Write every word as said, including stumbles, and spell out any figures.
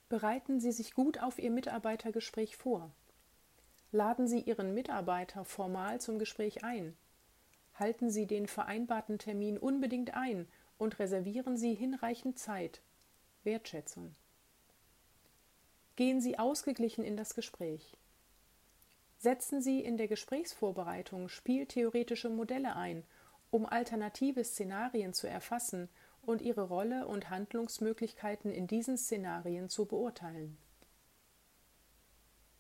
Bereiten Sie sich gut auf Ihr Mitarbeitergespräch vor. Laden Sie Ihren Mitarbeiter formal zum Gespräch ein. Halten Sie den vereinbarten Termin unbedingt ein und reservieren Sie hinreichend Zeit. Wertschätzung. Gehen Sie ausgeglichen in das Gespräch. Setzen Sie in der Gesprächsvorbereitung spieltheoretische Modelle ein, um alternative Szenarien zu erfassen und Ihre Rolle und Handlungsmöglichkeiten in diesen Szenarien zu beurteilen.